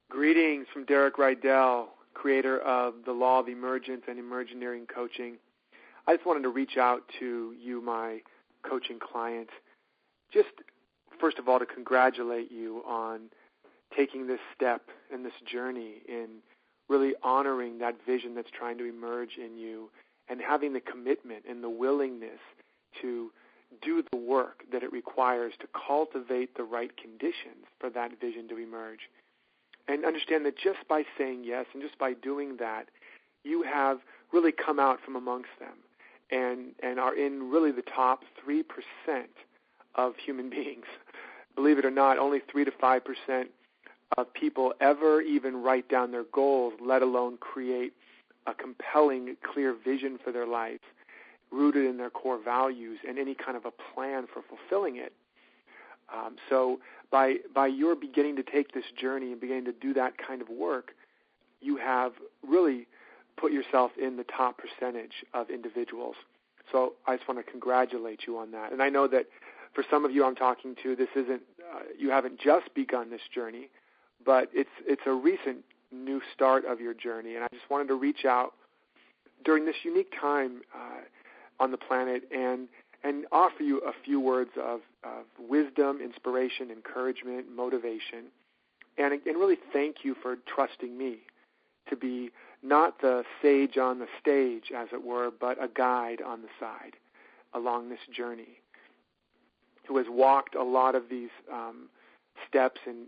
Greetings from Derek Rydell, creator of the Law of Emergence and Emergenering Coaching. I just wanted to reach out to you, my coaching client, just first of all to congratulate you on taking this step and this journey in really honoring that vision that's trying to emerge in you and having the commitment and the willingness to do the work that it requires to cultivate the right conditions for that vision to emerge. And understand that just by saying yes and just by doing that, you have really come out from amongst them and are in really the top 3% of human beings. Believe it or not, only 3 to 5% of people ever even write down their goals, let alone create a compelling, clear vision for their life, rooted in their core values and any kind of a plan for fulfilling it. So by your beginning to take this journey and beginning to do that kind of work, you have really put yourself in the top percentage of individuals. So I just want to congratulate you on that. And I know that for some of you I'm talking to, this isn't you haven't just begun this journey, but it's a recent new start of your journey. And I just wanted to reach out during this unique time on the planet and offer you a few words of wisdom, inspiration, encouragement, motivation, and really thank you for trusting me to be not the sage on the stage, as it were, but a guide on the side along this journey, who has walked a lot of these steps and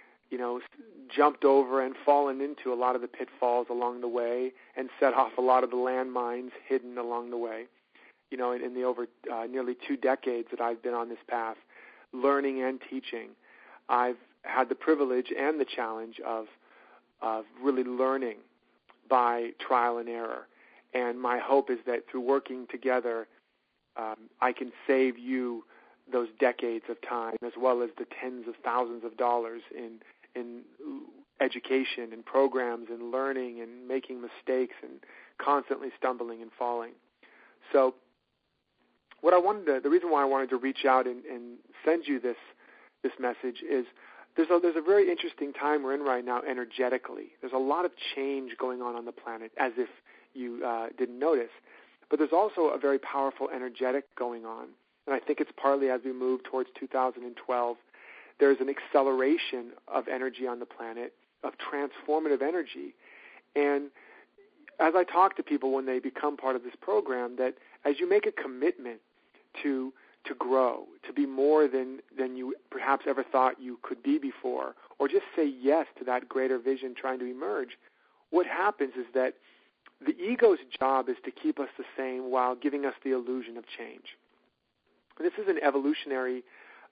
jumped over and fallen into a lot of the pitfalls along the way and set off a lot of the landmines hidden along the way. In the over nearly 2 decades that I've been on this path, learning and teaching, I've had the privilege and the challenge of really learning by trial and error. And my hope is that through working together, I can save you those decades of time, as well as the tens of thousands of dollars in education and programs and learning and making mistakes and constantly stumbling and falling. So the reason why I wanted to reach out and send you this message is there's a very interesting time we're in right now energetically. There's a lot of change going on the planet, as if you didn't notice. But there's also a very powerful energetic going on. And I think it's partly as we move towards 2012, there's an acceleration of energy on the planet, of transformative energy. And as I talk to people when they become part of this program, that as you make a commitment to grow, to be more than you perhaps ever thought you could be before, or just say yes to that greater vision trying to emerge, what happens is that the ego's job is to keep us the same while giving us the illusion of change. This is an evolutionary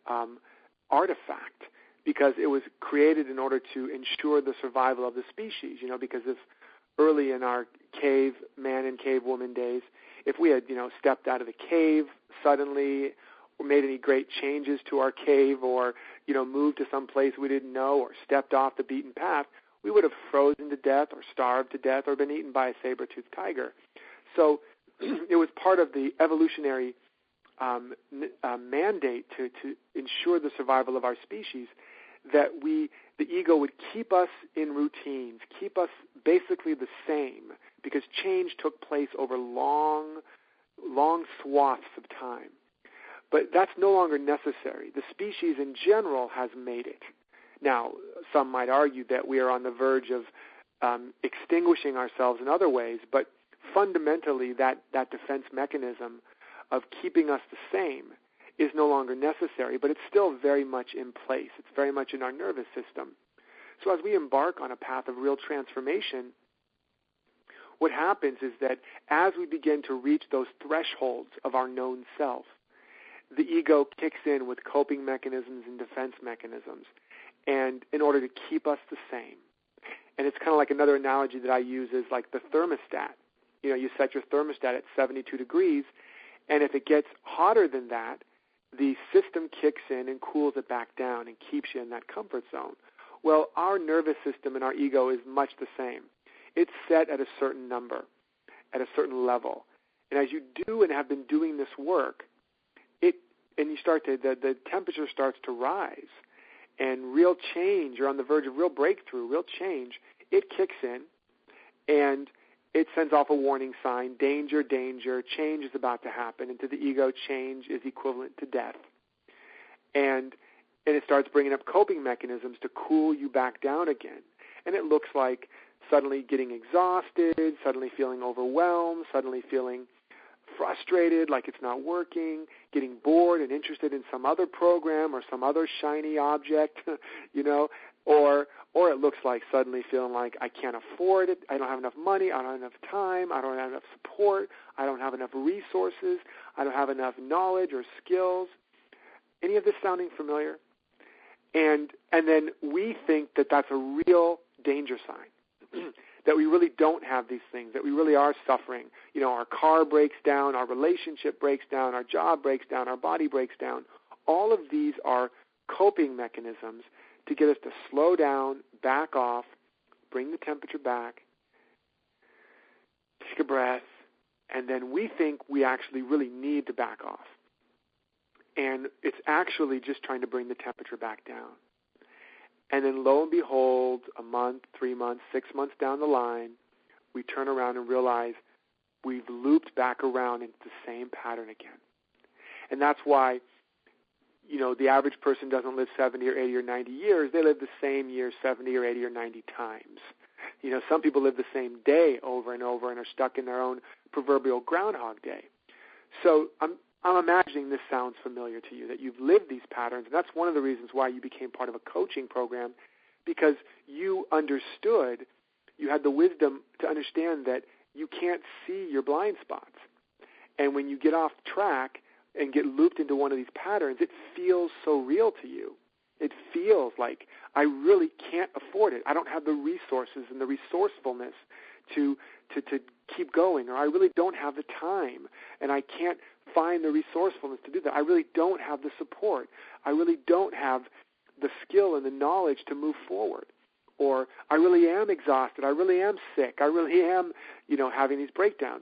artifact because it was created in order to ensure the survival of the species, because if early in our caveman and cavewoman days, if we had, stepped out of the cave suddenly or made any great changes to our cave or, moved to some place we didn't know or stepped off the beaten path, we would have frozen to death or starved to death or been eaten by a saber-toothed tiger. So it was part of the evolutionary mandate to ensure the survival of our species that the ego would keep us in routines, keep us basically the same, because change took place over long swaths of time. But that's no longer necessary. The species in general has made it. Now, some might argue that we are on the verge of extinguishing ourselves in other ways, but fundamentally that defense mechanism of keeping us the same is no longer necessary, but it's still very much in place. It's very much in our nervous system. So as we embark on a path of real transformation, what happens is that as we begin to reach those thresholds of our known self, the ego kicks in with coping mechanisms and defense mechanisms, and in order to keep us the same. And it's kind of like another analogy that I use is like the thermostat. You set your thermostat at 72 degrees, and if it gets hotter than that, the system kicks in and cools it back down and keeps you in that comfort zone. Well, our nervous system and our ego is much the same. It's set at a certain number, at a certain level. And as you do and have been doing this work, the temperature starts to rise. and real change, you're on the verge of real breakthrough, real change, it kicks in and it sends off a warning sign, danger, danger, change is about to happen. And to the ego, change is equivalent to death. And it starts bringing up coping mechanisms to cool you back down again. And it looks like suddenly getting exhausted, suddenly feeling overwhelmed, suddenly feeling frustrated, like it's not working, getting bored and interested in some other program or some other shiny object, or it looks like suddenly feeling like I can't afford it, I don't have enough money, I don't have enough time, I don't have enough support, I don't have enough resources, I don't have enough knowledge or skills. Any of this sounding familiar? And then we think that that's a real danger sign, that we really don't have these things, that we really are suffering. Our car breaks down, our relationship breaks down, our job breaks down, our body breaks down. All of these are coping mechanisms to get us to slow down, back off, bring the temperature back, take a breath, and then we think we actually really need to back off. And it's actually just trying to bring the temperature back down. And then lo and behold, a month, 3 months, 6 months down the line, we turn around and realize we've looped back around into the same pattern again. And that's why, the average person doesn't live 70 or 80 or 90 years. They live the same year 70 or 80 or 90 times. Some people live the same day over and over and are stuck in their own proverbial Groundhog Day. So I'm imagining this sounds familiar to you, that you've lived these patterns, and that's one of the reasons why you became part of a coaching program, because you understood, you had the wisdom to understand that you can't see your blind spots. And when you get off track and get looped into one of these patterns, it feels so real to you. It feels like I really can't afford it. I don't have the resources and the resourcefulness to keep going, or I really don't have the time, and I can't find the resourcefulness to do that. I really don't have the support. I really don't have the skill and the knowledge to move forward. Or I really am exhausted. I really am sick. I really am, having these breakdowns.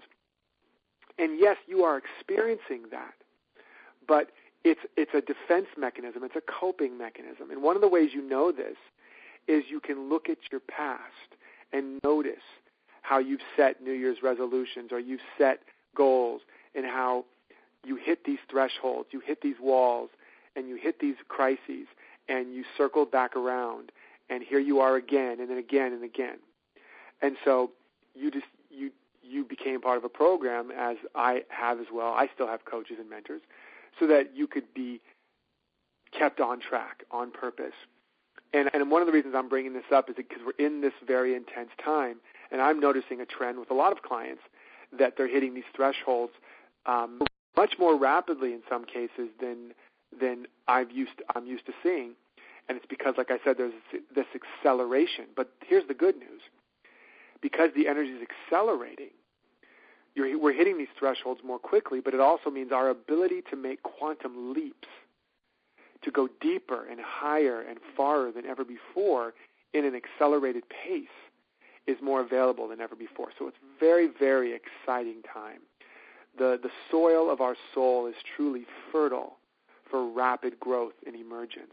And yes, you are experiencing that, but it's a defense mechanism. It's a coping mechanism. And one of the ways you know this is you can look at your past and notice how you've set New Year's resolutions or you've set goals, and how you hit these thresholds, you hit these walls, and you hit these crises, and you circled back around, and here you are again, and then again and again. And so you became part of a program, as I have as well. I still have coaches and mentors, so that you could be kept on track, on purpose. And one of the reasons I'm bringing this up is because we're in this very intense time, and I'm noticing a trend with a lot of clients that they're hitting these thresholds much more rapidly in some cases than I'm used to seeing. And it's because, like I said, there's this acceleration. But here's the good news. Because the energy is accelerating, we're hitting these thresholds more quickly, but it also means our ability to make quantum leaps, to go deeper and higher and farther than ever before in an accelerated pace, is more available than ever before. So it's very, very exciting time. The soil of our soul is truly fertile for rapid growth and emergence.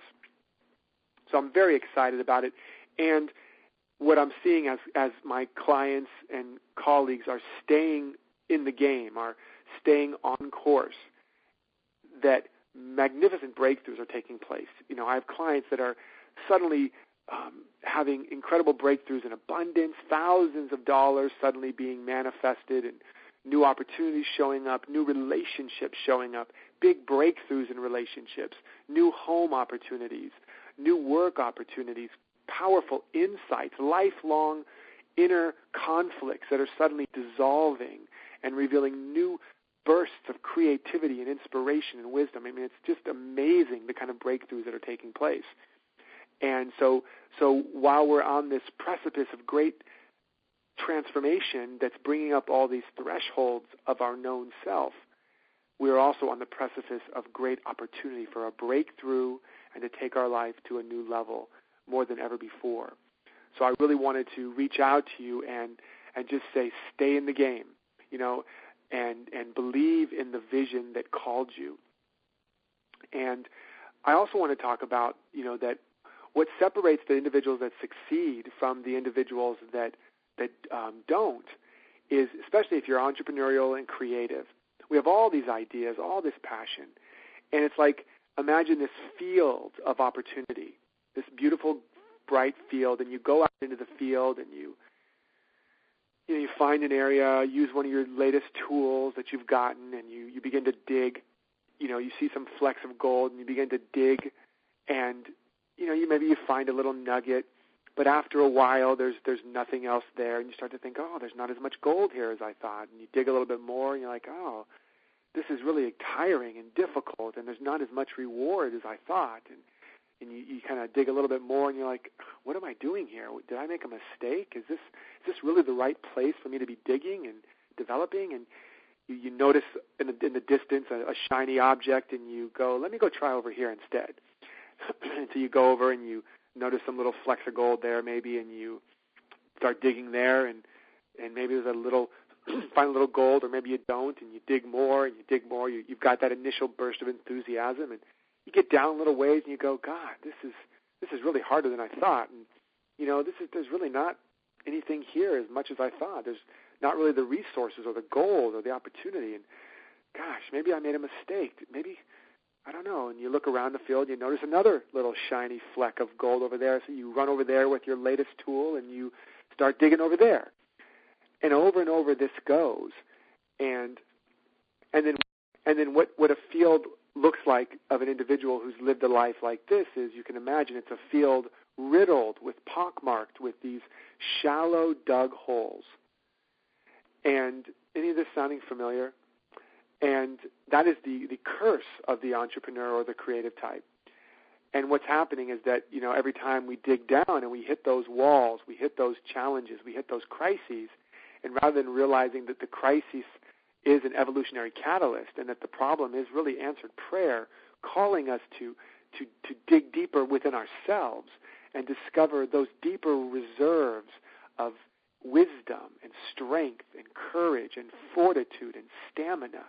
So I'm very excited about it. And what I'm seeing as my clients and colleagues are staying in the game, are staying on course, that magnificent breakthroughs are taking place. I have clients that are suddenly having incredible breakthroughs in abundance, thousands of dollars suddenly being manifested, and new opportunities showing up, new relationships showing up, big breakthroughs in relationships, new home opportunities, new work opportunities, powerful insights, lifelong inner conflicts that are suddenly dissolving and revealing new bursts of creativity and inspiration and wisdom. I mean, it's just amazing the kind of breakthroughs that are taking place. And so while we're on this precipice of great transformation that's bringing up all these thresholds of our known self, we're also on the precipice of great opportunity for a breakthrough and to take our life to a new level more than ever before. So I really wanted to reach out to you and just say, stay in the game, and believe in the vision that called you. And I also want to talk about, that what separates the individuals that succeed from the individuals that don't is, especially if you're entrepreneurial and creative, we have all these ideas, all this passion, and it's like, imagine this field of opportunity, this beautiful, bright field, and you go out into the field and you find an area, use one of your latest tools that you've gotten, and you begin to dig. You see some flecks of gold, and you begin to dig, and maybe you find a little nugget, but after a while, there's nothing else there, and you start to think, oh, there's not as much gold here as I thought, and you dig a little bit more, and you're like, oh, this is really tiring and difficult, and there's not as much reward as I thought, and you kind of dig a little bit more, and you're like, what am I doing here? Did I make a mistake? Is this really the right place for me to be digging and developing? And you notice in the distance a shiny object, and you go, let me go try over here instead. And so you go over and you notice some little flecks of gold there maybe, and you start digging there, and maybe there's find a little gold, or maybe you don't, and you dig more and you dig more. You've got that initial burst of enthusiasm, and you get down a little ways, and you go, God, this is really harder than I thought, and there's really not anything here as much as I thought. There's not really the resources or the gold or the opportunity, and gosh, maybe I made a mistake. Maybe, I don't know. And you look around the field, you notice another little shiny fleck of gold over there, so you run over there with your latest tool, and you start digging over there. And over this goes, and then what a field looks like of an individual who's lived a life like this is, you can imagine, it's a field riddled with pockmarked with these shallow dug holes. And any of this sounding familiar? And that is the curse of the entrepreneur or the creative type. And what's happening is that, every time we dig down and we hit those walls, we hit those challenges, we hit those crises, and rather than realizing that the crisis is an evolutionary catalyst and that the problem is really answered prayer, calling us to dig deeper within ourselves and discover those deeper reserves of wisdom and strength and courage and fortitude and stamina.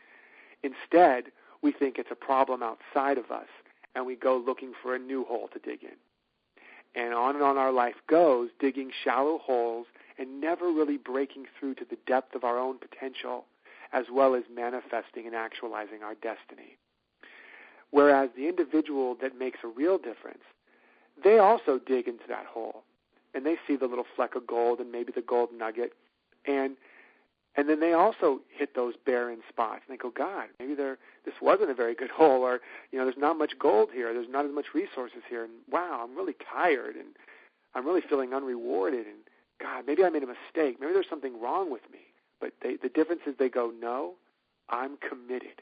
Instead, we think it's a problem outside of us, and we go looking for a new hole to dig in. And on our life goes, digging shallow holes and never really breaking through to the depth of our own potential, as well as manifesting and actualizing our destiny. Whereas the individual that makes a real difference, they also dig into that hole, and they see the little fleck of gold and maybe the gold nugget, and then they also hit those barren spots, and they go, God, maybe this wasn't a very good hole, or there's not much gold here, there's not as much resources here, and wow, I'm really tired, and I'm really feeling unrewarded, and God, maybe I made a mistake, maybe there's something wrong with me. But the difference is they go, no, I'm committed.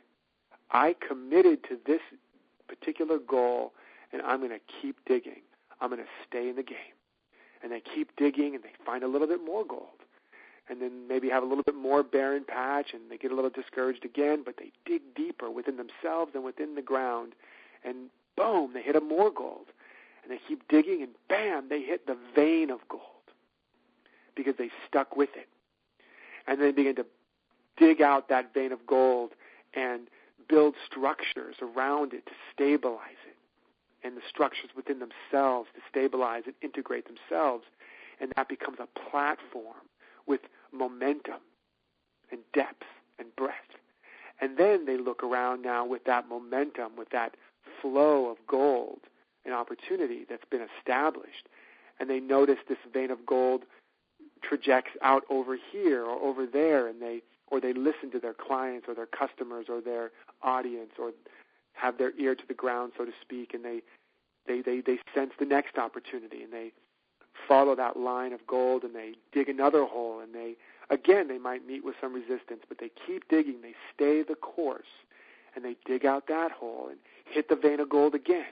I committed to this particular goal, and I'm going to keep digging. I'm going to stay in the game. And they keep digging, and they find a little bit more gold. And then maybe have a little bit more barren patch, and they get a little discouraged again, but they dig deeper within themselves and within the ground, and boom, they hit a more gold. And they keep digging, and bam, they hit the vein of gold because they stuck with it. And then begin to dig out that vein of gold and build structures around it to stabilize it, and the structures within themselves to stabilize and integrate themselves. And that becomes a platform with momentum and depth and breadth. And then they look around now with that momentum, with that flow of gold and opportunity that's been established, and they notice this vein of gold trajects out over here or over there, and they listen to their clients or their customers or their audience, or have their ear to the ground, so to speak, and they sense the next opportunity, and they follow that line of gold, and they dig another hole, and they might meet with some resistance, but they keep digging, they stay the course, and they dig out that hole and hit the vein of gold again.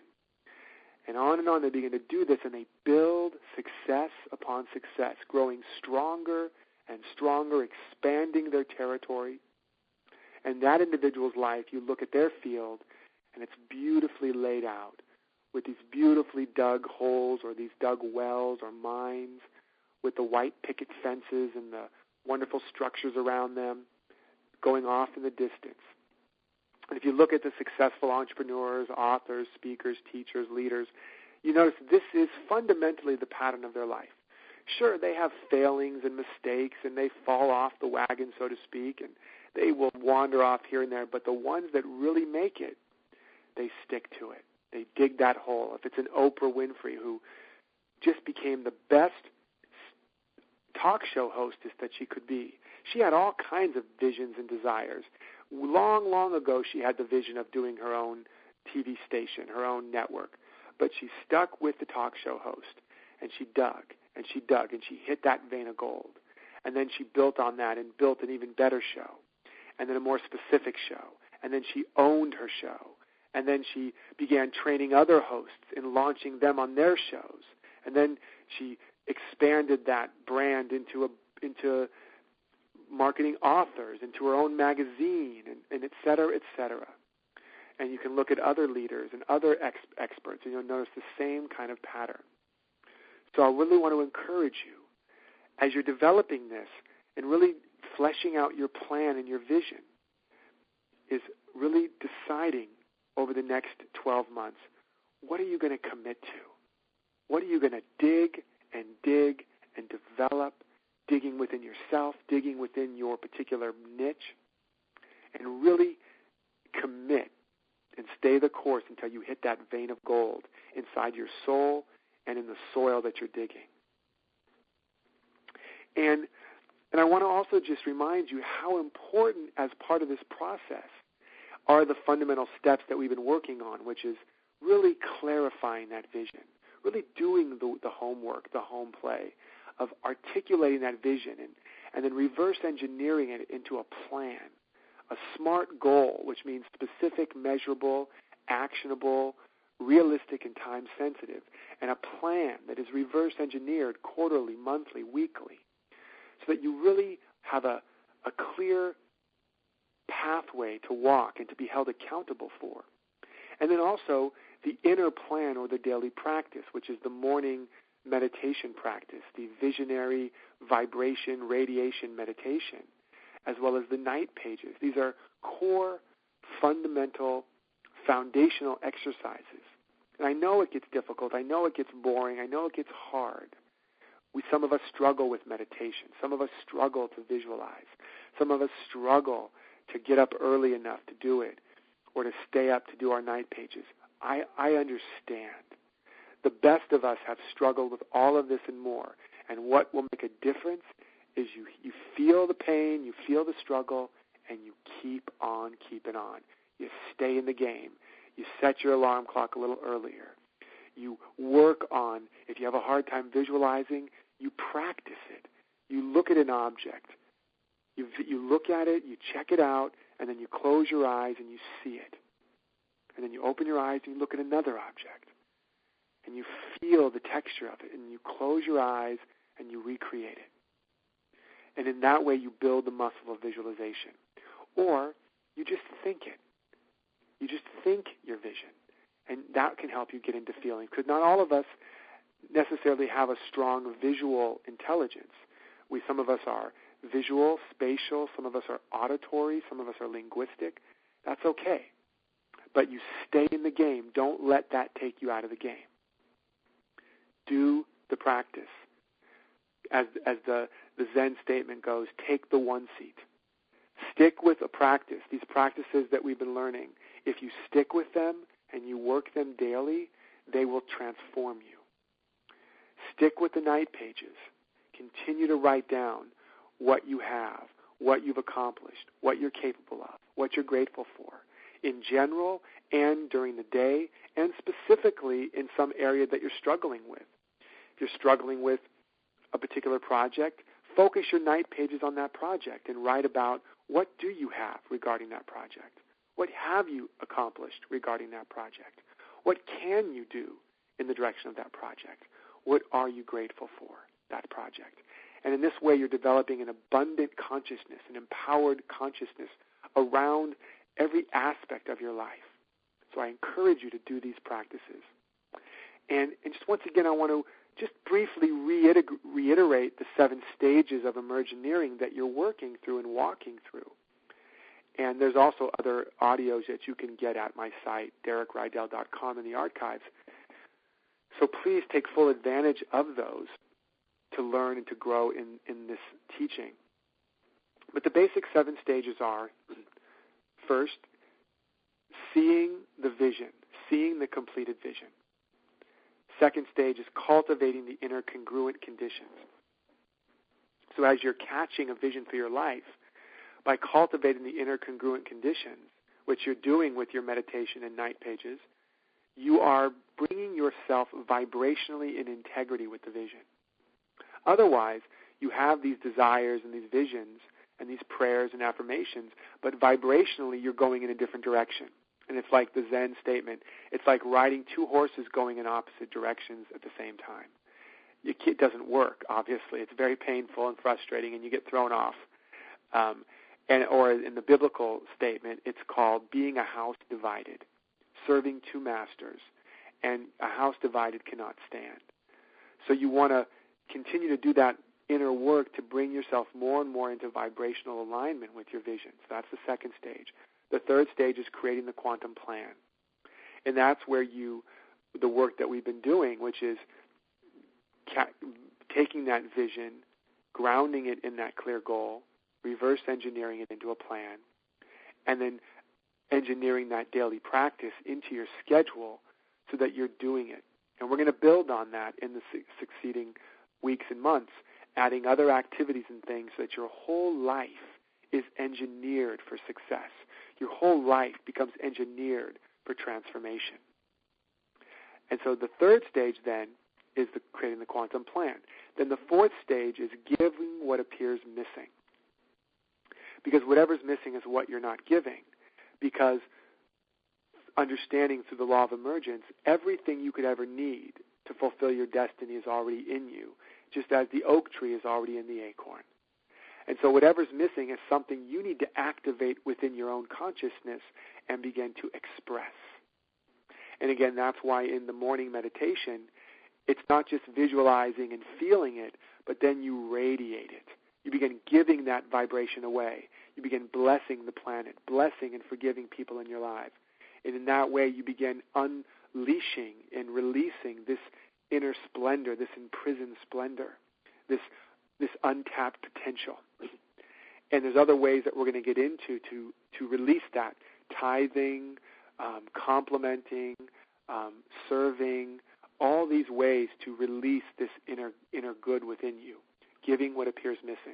And on they begin to do this, and they build success upon success, growing stronger and stronger, expanding their territory. And that individual's life, you look at their field, and it's beautifully laid out with these beautifully dug holes or these dug wells or mines with the white picket fences and the wonderful structures around them going off in the distance. And if you look at the successful entrepreneurs, authors, speakers, teachers, leaders, you notice this is fundamentally the pattern of their life. Sure, they have failings and mistakes, and they fall off the wagon, so to speak, and they will wander off here and there, but the ones that really make it, they stick to it. They dig that hole. If it's an Oprah Winfrey who just became the best talk show hostess that she could be, she had all kinds of visions and desires. Long, long ago, she had the vision of doing her own TV station, her own network, but she stuck with the talk show host, and she dug, and she dug, and she hit that vein of gold. And then she built on that and built an even better show, and then a more specific show, and then she owned her show, and then she began training other hosts and launching them on their shows, and then she expanded that brand into marketing authors, into her own magazine, and et cetera, et cetera. And you can look at other leaders and other experts, and you'll notice the same kind of pattern. So I really want to encourage you, as you're developing this and really fleshing out your plan and your vision, is really deciding over the next 12 months, what are you going to commit to? What are you going to dig and develop, digging within yourself, digging within your particular niche, and really commit and stay the course until you hit that vein of gold inside your soul and in the soil that you're digging. And I want to also just remind you how important as part of this process are the fundamental steps that we've been working on, which is really clarifying that vision, really doing the homework, the home play of articulating that vision and then reverse engineering it into a plan, a SMART goal, which means specific, measurable, actionable, realistic, and time-sensitive, and a plan that is reverse engineered quarterly, monthly, weekly, so that you really have a clear pathway to walk and to be held accountable for. And then also the inner plan or the daily practice, which is the morning meditation practice, the visionary vibration radiation meditation, as well as the night pages. These are core, fundamental, foundational exercises. And I know it gets difficult. I know it gets boring. I know it gets hard. Some of us struggle with meditation. Some of us struggle to visualize. Some of us struggle to get up early enough to do it or to stay up to do our night pages. I understand. The best of us have struggled with all of this and more. And what will make a difference is you feel the pain, you feel the struggle, and you keep on keeping on. You stay in the game. You set your alarm clock a little earlier. You work on, if you have a hard time visualizing, you practice it. You look at an object. You look at it, you check it out, and then you close your eyes and you see it. And then you open your eyes and you look at another object. And you feel the texture of it, and you close your eyes and you recreate it. And in that way you build the muscle of visualization. Or you just think it. You just think your vision. And that can help you get into feeling. Because not all of us necessarily have a strong visual intelligence. Some of us are visual, spatial, some of us are auditory, some of us are linguistic. That's okay. But you stay in the game. Don't let that take you out of the game. Do the practice. As the Zen statement goes, take the one seat. Stick with a practice. These practices that we've been learning, if you stick with them and you work them daily, they will transform you. Stick with the night pages. Continue to write down what you have, what you've accomplished, what you're capable of, what you're grateful for, in general and during the day, and specifically in some area that you're struggling with. If you're struggling with a particular project, focus your night pages on that project and write about what do you have regarding that project. What have you accomplished regarding that project? What can you do in the direction of that project? What are you grateful for, that project? And in this way, you're developing an abundant consciousness, an empowered consciousness around every aspect of your life. So I encourage you to do these practices. And just once again, I want to just briefly reiterate the 7 stages of Emergineering that you're working through and walking through. And there's also other audios that you can get at my site, DerekRydell.com, in the archives. So please take full advantage of those to learn and to grow in this teaching. But the basic 7 stages are, first, seeing the vision, seeing the completed vision. Second stage is cultivating the inner congruent conditions. So as you're catching a vision for your life, by cultivating the inner congruent conditions, which you're doing with your meditation and night pages, you are bringing yourself vibrationally in integrity with the vision. Otherwise, you have these desires and these visions and these prayers and affirmations, but vibrationally you're going in a different direction. And it's like the Zen statement, it's like riding 2 horses going in opposite directions at the same time. It doesn't work, obviously. It's very painful and frustrating, and you get thrown off. Or in the biblical statement, it's called being a house divided, serving 2 masters, and a house divided cannot stand. So you want to continue to do that inner work to bring yourself more and more into vibrational alignment with your vision. So that's the second stage. The third stage is creating the quantum plan. And that's where the work that we've been doing, which is taking that vision, grounding it in that clear goal, reverse engineering it into a plan, and then engineering that daily practice into your schedule so that you're doing it. And we're going to build on that in the succeeding weeks and months, adding other activities and things so that your whole life is engineered for success. Your whole life becomes engineered for transformation. And so the third stage then is creating the quantum plan. Then the fourth stage is giving what appears missing. Because whatever's missing is what you're not giving. Because understanding through the law of emergence, everything you could ever need to fulfill your destiny is already in you, just as the oak tree is already in the acorn. And so whatever's missing is something you need to activate within your own consciousness and begin to express. And again, that's why in the morning meditation, it's not just visualizing and feeling it, but then you radiate it. You begin giving that vibration away. You begin blessing the planet, blessing and forgiving people in your life. And in that way, you begin unleashing and releasing this inner splendor, this imprisoned splendor, this untapped potential. And there's other ways that we're going to get into to release that. Tithing, complimenting, serving, all these ways to release this inner good within you, giving what appears missing.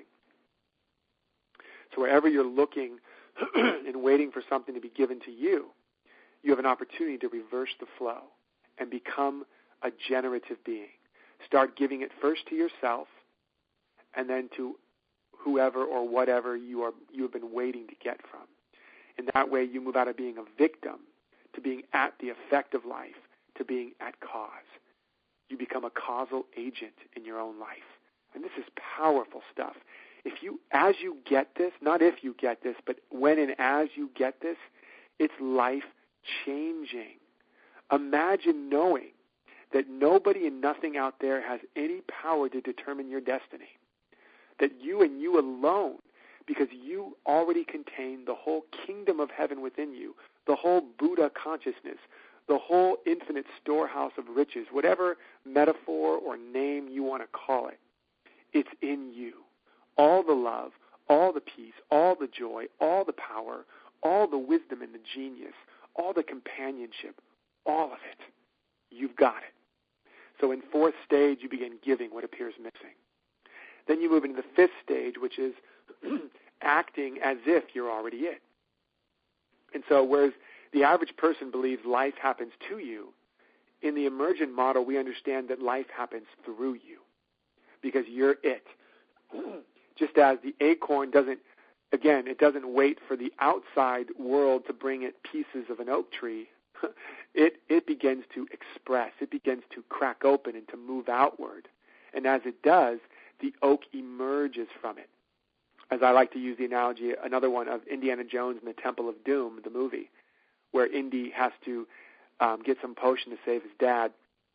So wherever you're looking and waiting for something to be given to you, you have an opportunity to reverse the flow and become a generative being. Start giving it first to yourself and then to whoever or whatever you have been waiting to get from. In that way, you move out of being a victim to being at the effect of life, to being at cause. You become a causal agent in your own life. And this is powerful stuff. As you get this, not if you get this, but when and as you get this, it's life-changing. Imagine knowing that nobody and nothing out there has any power to determine your destiny. That you and you alone, because you already contain the whole kingdom of heaven within you, the whole Buddha consciousness, the whole infinite storehouse of riches, whatever metaphor or name you want to call it, it's in you. All the love, all the peace, all the joy, all the power, all the wisdom and the genius, all the companionship, all of it. You've got it. So in fourth stage, you begin giving what appears missing. Then you move into the fifth stage, which is acting as if you're already it. And so whereas the average person believes life happens to you, in the emergent model, we understand that life happens through you because you're it. Just as the acorn doesn't wait for the outside world to bring it pieces of an oak tree. It begins to express. It begins to crack open and to move outward. And as it does, the oak emerges from it. As I like to use the analogy, another one of Indiana Jones and the Temple of Doom, the movie, where Indy has to get some potion to save his dad,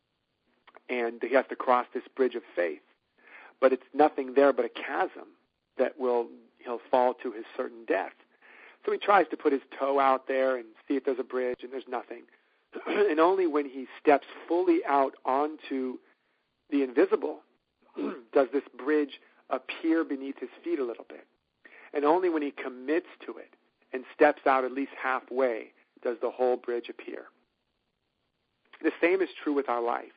and he has to cross this bridge of faith. But it's nothing there but a chasm that he'll fall to his certain death. So he tries to put his toe out there and see if there's a bridge, and there's nothing. And only when he steps fully out onto the invisible does this bridge appear beneath his feet a little bit. And only when he commits to it and steps out at least halfway does the whole bridge appear. The same is true with our life.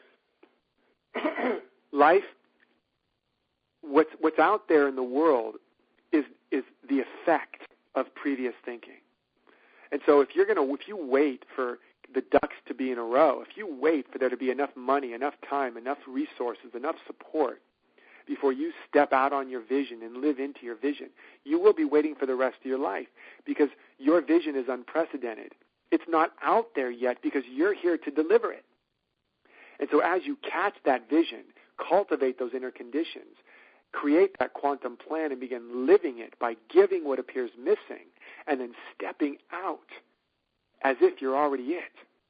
Life, what's out there in the world is the effect of previous thinking. And so if you wait for the ducks to be in a row, if you wait for there to be enough money, enough time, enough resources, enough support before you step out on your vision and live into your vision, you will be waiting for the rest of your life, because your vision is unprecedented. It's not out there yet because you're here to deliver it. And so as you catch that vision, cultivate those inner conditions, create that quantum plan and begin living it by giving what appears missing and then stepping out as if you're already it,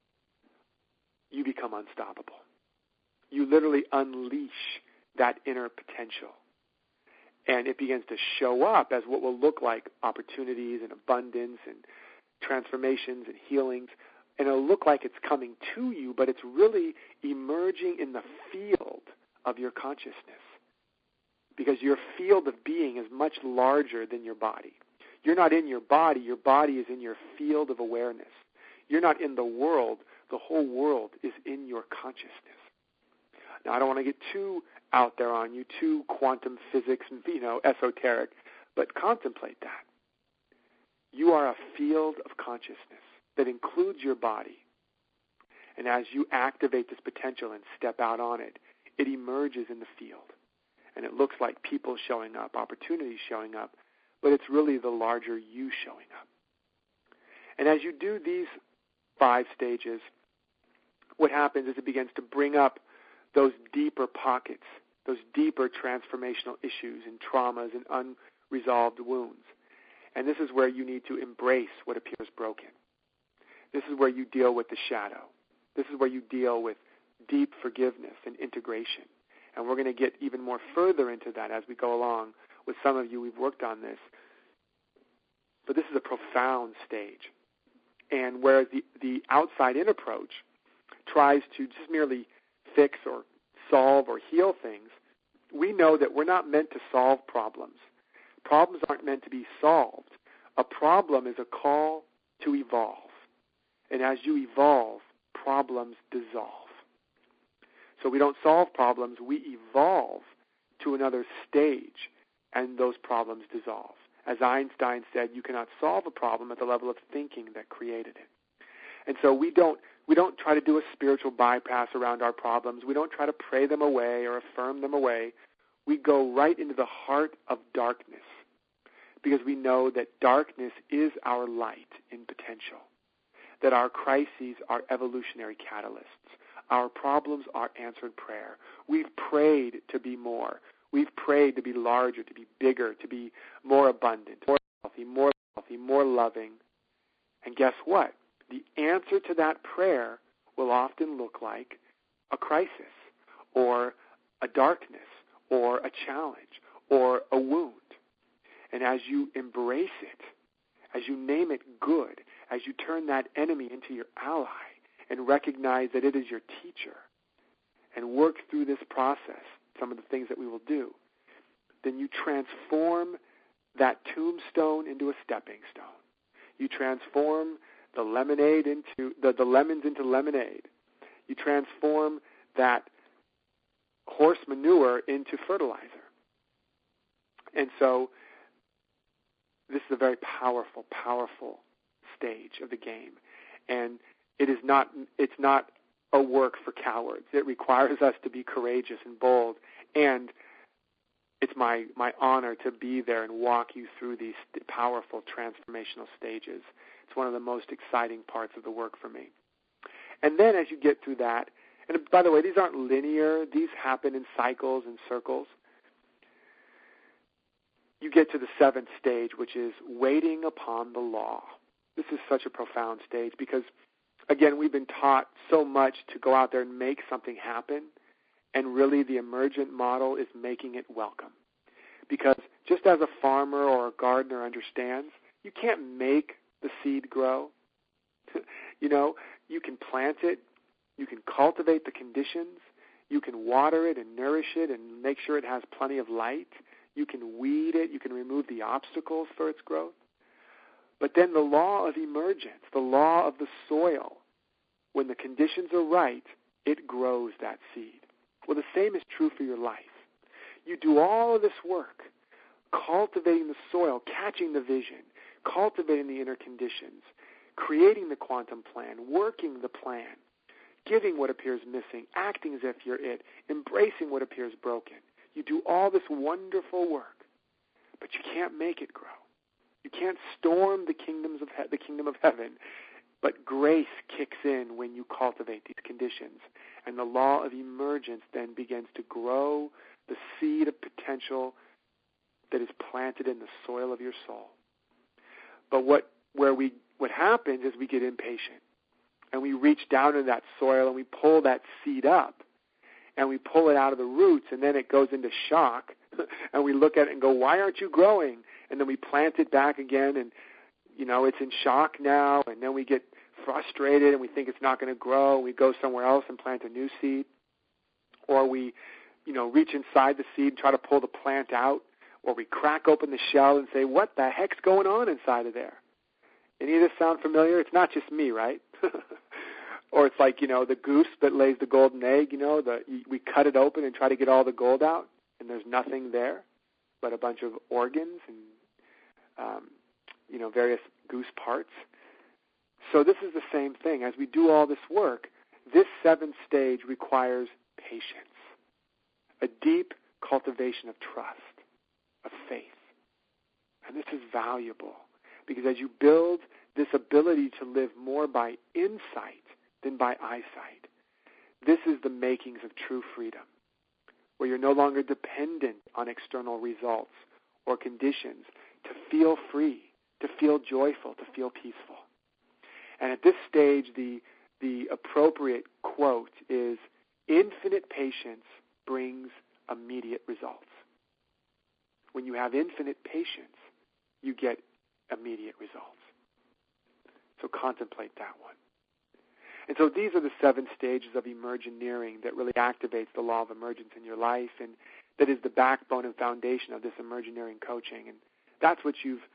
you become unstoppable. You literally unleash that inner potential. And it begins to show up as what will look like opportunities and abundance and transformations and healings. And it'll look like it's coming to you, but it's really emerging in the field of your consciousness. Because your field of being is much larger than your body. You're not in your body is in your field of awareness. You're not in the world, the whole world is in your consciousness. Now, I don't want to get too out there on you, too quantum physics and, esoteric, but contemplate that. You are a field of consciousness that includes your body. And as you activate this potential and step out on it, it emerges in the field. And it looks like people showing up, opportunities showing up, but it's really the larger you showing up. And as you do these 5 stages, what happens is it begins to bring up those deeper pockets, those deeper transformational issues and traumas and unresolved wounds. And this is where you need to embrace what appears broken. This is where you deal with the shadow. This is where you deal with deep forgiveness and integration. And we're going to get even more further into that as we go along. With some of you, we've worked on this. But this is a profound stage. And whereas the outside-in approach tries to just merely fix or solve or heal things, we know that we're not meant to solve problems. Problems aren't meant to be solved. A problem is a call to evolve. And as you evolve, problems dissolve. So we don't solve problems, we evolve to another stage, and those problems dissolve. As Einstein said, you cannot solve a problem at the level of thinking that created it. And so we don't try to do a spiritual bypass around our problems. We don't try to pray them away or affirm them away. We go right into the heart of darkness, because we know that darkness is our light in potential, that our crises are evolutionary catalysts. Our problems are answered prayer. We've prayed to be more. We've prayed to be larger, to be bigger, to be more abundant, more healthy, more loving. And guess what? The answer to that prayer will often look like a crisis or a darkness or a challenge or a wound. And as you embrace it, as you name it good, as you turn that enemy into your ally and recognize that it is your teacher and work through this process, some of the things that we will do, then you transform that tombstone into a stepping stone. You transform the lemonade into the lemons into lemonade. You transform that horse manure into fertilizer. And so this is a very powerful, powerful stage of the game. And it's not a work for cowards. It requires us to be courageous and bold. And it's my honor to be there and walk you through these powerful transformational stages. It's one of the most exciting parts of the work for me. And then as you get through that, and by the way, these aren't linear. These happen in cycles and circles. You get to the 7th stage, which is waiting upon the law. This is such a profound stage because, again, we've been taught so much to go out there and make something happen, and really the emergent model is making it welcome. Because just as a farmer or a gardener understands, you can't make the seed grow. You can plant it, you can cultivate the conditions, you can water it and nourish it and make sure it has plenty of light. You can weed it, you can remove the obstacles for its growth. But then the law of emergence, the law of the soil, when the conditions are right, it grows that seed. Well, the same is true for your life. You do all of this work, cultivating the soil, catching the vision, cultivating the inner conditions, creating the quantum plan, working the plan, giving what appears missing, acting as if you're it, embracing what appears broken. You do all this wonderful work, but you can't make it grow. You can't storm the kingdom of heaven, but grace kicks in when you cultivate these conditions, and the law of emergence then begins to grow the seed of potential that is planted in the soil of your soul. But what happens is we get impatient, and we reach down into that soil and we pull that seed up, and we pull it out of the roots, and then it goes into shock, and we look at it and go, why aren't you growing? And then we plant it back again, and it's in shock now, and then we get frustrated and we think it's not going to grow. We go somewhere else and plant a new seed, or we reach inside the seed and try to pull the plant out, or we crack open the shell and say, what the heck's going on inside of there? Any of this sound familiar? It's not just me, right? Or it's like, the goose that lays the golden egg, we cut it open and try to get all the gold out, and there's nothing there but a bunch of organs and, various goose parts. So this is the same thing. As we do all this work, this seventh stage requires patience, a deep cultivation of trust, of faith. And this is valuable because as you build this ability to live more by insight than by eyesight, this is the makings of true freedom, where you're no longer dependent on external results or conditions to feel free, to feel joyful, to feel peaceful. And at this stage, the appropriate quote is, infinite patience brings immediate results. When you have infinite patience, you get immediate results. So contemplate that one. And so these are the 7 stages of emergineering that really activates the law of emergence in your life, and that is the backbone and foundation of this emergineering coaching. And that's what you've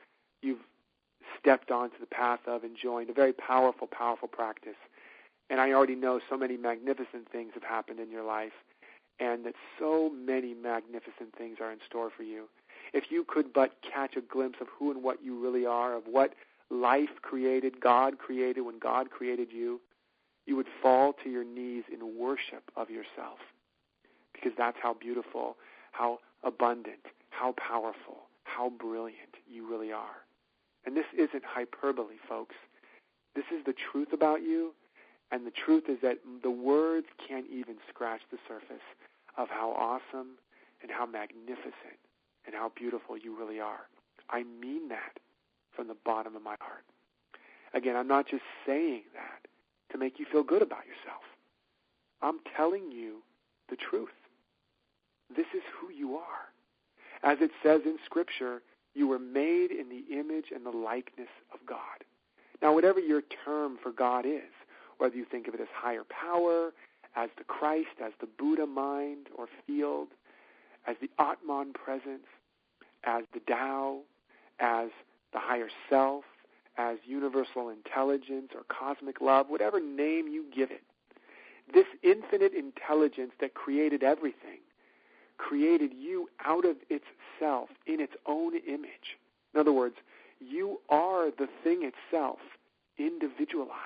stepped onto the path of and joined, a very powerful, powerful practice. And I already know so many magnificent things have happened in your life, and that so many magnificent things are in store for you. If you could but catch a glimpse of who and what you really are, of what life created, God created when God created you, you would fall to your knees in worship of yourself, because that's how beautiful, how abundant, how powerful, how brilliant you really are. And this isn't hyperbole, folks. This is the truth about you, and the truth is that the words can't even scratch the surface of how awesome and how magnificent and how beautiful you really are. I mean that from the bottom of my heart. Again, I'm not just saying that to make you feel good about yourself. I'm telling you the truth. This is who you are. As it says in Scripture, you were made in the image and the likeness of God. Now, whatever your term for God is, whether you think of it as higher power, as the Christ, as the Buddha mind or field, as the Atman presence, as the Tao, as the higher self, as universal intelligence or cosmic love, whatever name you give it, this infinite intelligence that created everything created you out of itself in its own image. In other words, you are the thing itself, individualized.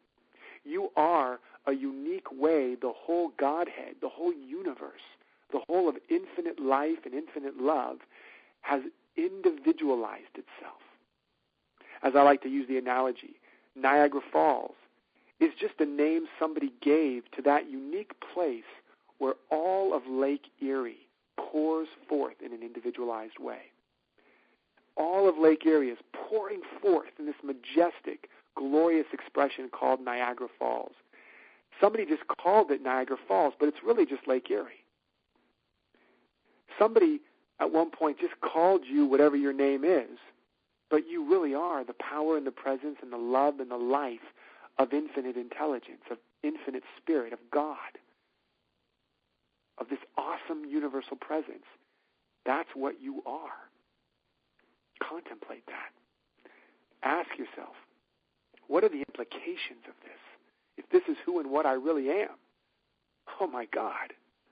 You are a unique way the whole Godhead, the whole universe, the whole of infinite life and infinite love has individualized itself. As I like to use the analogy, Niagara Falls is just a name somebody gave to that unique place where all of Lake Erie pours forth in an individualized way. All of Lake Erie is pouring forth in this majestic, glorious expression called Niagara Falls. Somebody just called it Niagara Falls, but it's really just Lake Erie. Somebody at one point just called you whatever your name is, but you really are the power and the presence and the love and the life of infinite intelligence, of infinite spirit, of God, of this awesome universal presence. That's what you are. Contemplate that. Ask yourself, what are the implications of this? If this is who and what I really am, oh my God.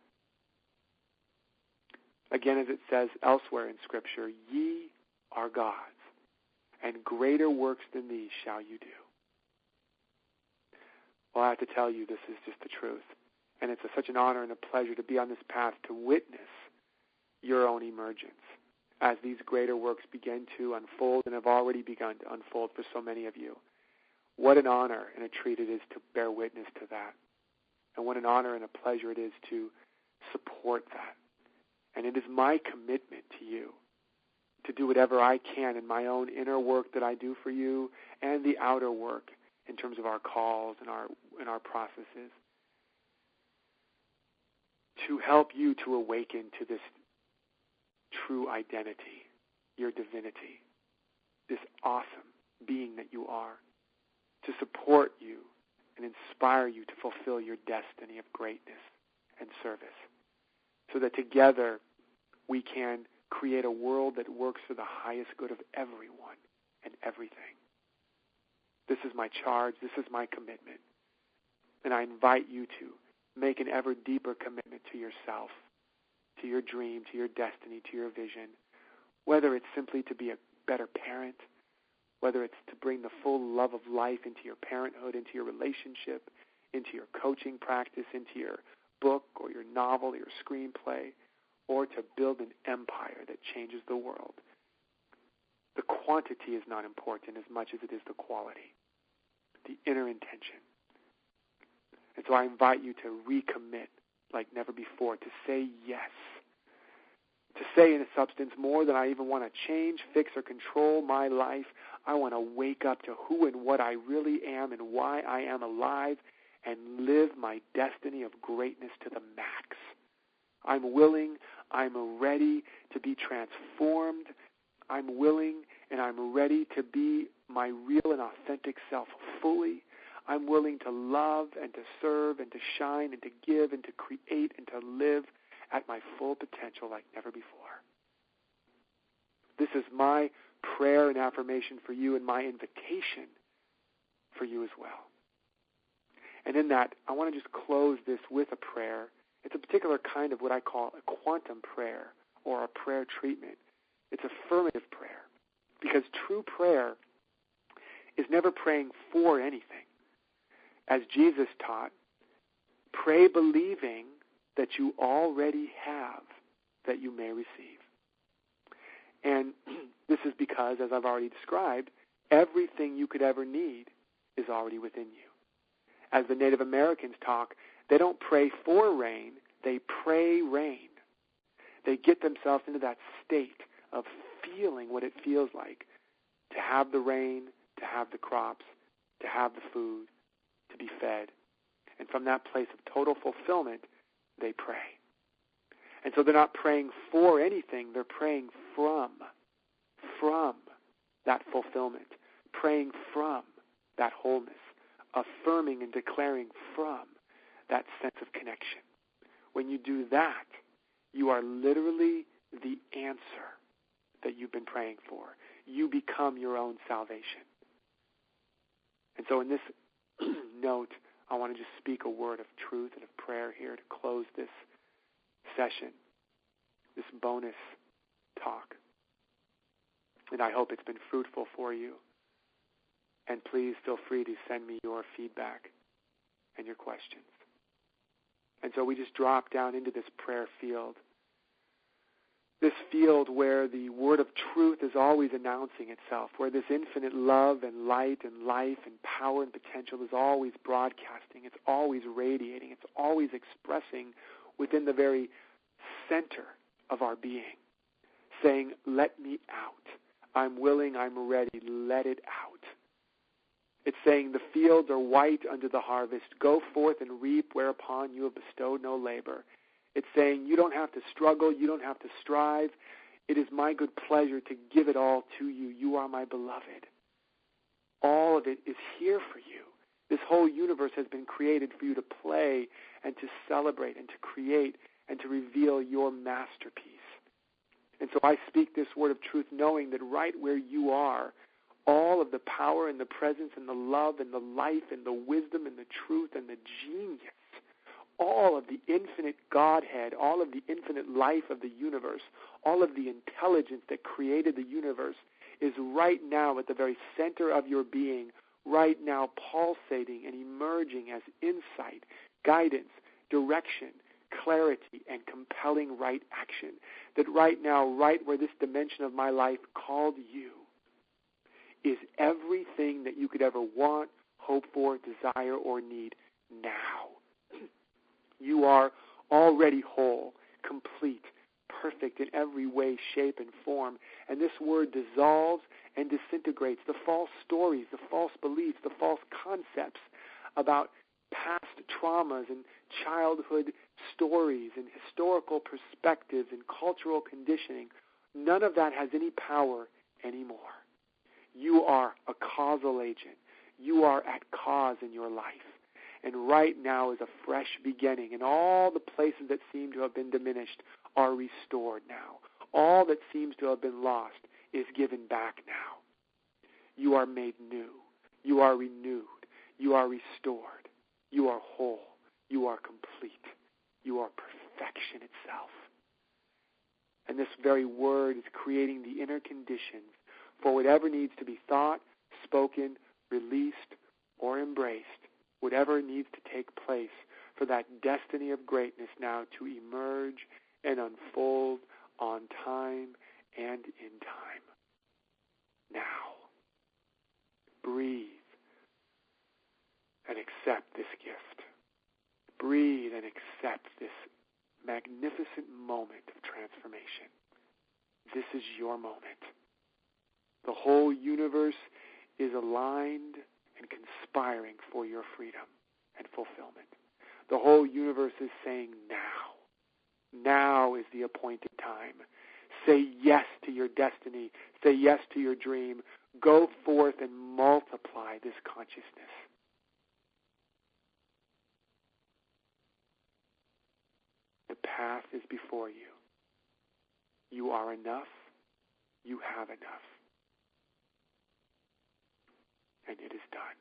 Again, as it says elsewhere in Scripture, ye are gods, and greater works than these shall you do. Well, I have to tell you, this is just the truth. And it's such an honor and a pleasure to be on this path to witness your own emergence as these greater works begin to unfold and have already begun to unfold for so many of you. What an honor and a treat it is to bear witness to that. And what an honor and a pleasure it is to support that. And it is my commitment to you to do whatever I can in my own inner work that I do for you and the outer work in terms of our calls and our processes to help you to awaken to this true identity, your divinity, this awesome being that you are, to support you and inspire you to fulfill your destiny of greatness and service, so that together we can create a world that works for the highest good of everyone and everything. This is my charge. This is my commitment. And I invite you to make an ever deeper commitment to yourself, to your dream, to your destiny, to your vision, whether it's simply to be a better parent, whether it's to bring the full love of life into your parenthood, into your relationship, into your coaching practice, into your book or your novel or your screenplay, or to build an empire that changes the world. The quantity is not important as much as it is the quality, the inner intention. And so I invite you to recommit like never before, to say yes, to say in a substance, more than I even want to change, fix, or control my life. I want to wake up to who and what I really am and why I am alive and live my destiny of greatness to the max. I'm willing, I'm ready to be transformed. I'm willing and I'm ready to be my real and authentic self fully. I'm willing to love and to serve and to shine and to give and to create and to live at my full potential like never before. This is my prayer and affirmation for you and my invitation for you as well. And in that, I want to just close this with a prayer. It's a particular kind of what I call a quantum prayer or a prayer treatment. It's affirmative prayer, because true prayer is never praying for anything. As Jesus taught, pray believing that you already have, that you may receive. And this is because, as I've already described, everything you could ever need is already within you. As the Native Americans talk, they don't pray for rain, they pray rain. They get themselves into that state of feeling what it feels like to have the rain, to have the crops, to have the food, to be fed. And from that place of total fulfillment, they pray. And so they're not praying for anything, they're praying from that fulfillment, praying from that wholeness, affirming and declaring from that sense of connection. When you do that, you are literally the answer that you've been praying for. You become your own salvation. And so in this note, I want to just speak a word of truth and of prayer here to close this session, this bonus talk. And I hope it's been fruitful for you. And please feel free to send me your feedback and your questions. And so we just drop down into this prayer field, this field where the word of truth is always announcing itself, where this infinite love and light and life and power and potential is always broadcasting, it's always radiating, it's always expressing within the very center of our being, saying, let me out. I'm willing, I'm ready, let it out. It's saying the fields are white unto the harvest. Go forth and reap whereupon you have bestowed no labor. It's saying you don't have to struggle. You don't have to strive. It is my good pleasure to give it all to you. You are my beloved. All of it is here for you. This whole universe has been created for you to play and to celebrate and to create and to reveal your masterpiece. And so I speak this word of truth knowing that right where you are, all of the power and the presence and the love and the life and the wisdom and the truth and the genius, all of the infinite Godhead, all of the infinite life of the universe, all of the intelligence that created the universe is right now at the very center of your being, right now pulsating and emerging as insight, guidance, direction, clarity, and compelling right action. That right now, right where this dimension of my life called you, is everything that you could ever want, hope for, desire, or need now. You are already whole, complete, perfect in every way, shape, and form. And this word dissolves and disintegrates the false stories, the false beliefs, the false concepts about past traumas and childhood stories and historical perspectives and cultural conditioning. None of that has any power anymore. You are a causal agent. You are at cause in your life. And right now is a fresh beginning, and all the places that seem to have been diminished are restored now. All that seems to have been lost is given back now. You are made new. You are renewed. You are restored. You are whole. You are complete. You are perfection itself. And this very word is creating the inner conditions for whatever needs to be thought, spoken, released, or embraced, whatever needs to take place for that destiny of greatness now to emerge and unfold on time and in time. Now, breathe and accept this gift. Breathe and accept this magnificent moment of transformation. This is your moment. The whole universe is aligned and conspiring for your freedom and fulfillment. The whole universe is saying now. Now is the appointed time. Say yes to your destiny. Say yes to your dream. Go forth and multiply this consciousness. The path is before you. You are enough. You have enough. And it is done.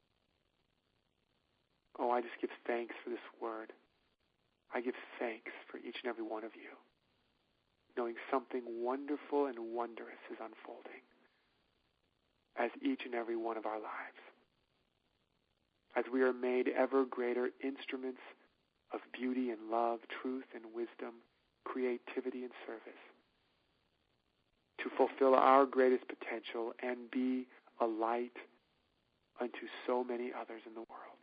Oh, I just give thanks for this word. I give thanks for each and every one of you, knowing something wonderful and wondrous is unfolding as each and every one of our lives, as we are made ever greater instruments of beauty and love, truth and wisdom, creativity and service, to fulfill our greatest potential and be a light unto so many others in the world.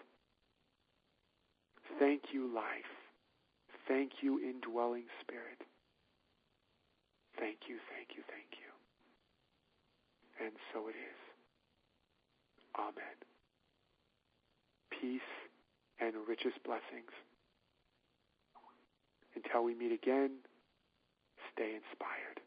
Thank you, life. Thank you, indwelling spirit. Thank you, thank you, thank you. And so it is. Amen. Peace and richest blessings. Until we meet again, stay inspired.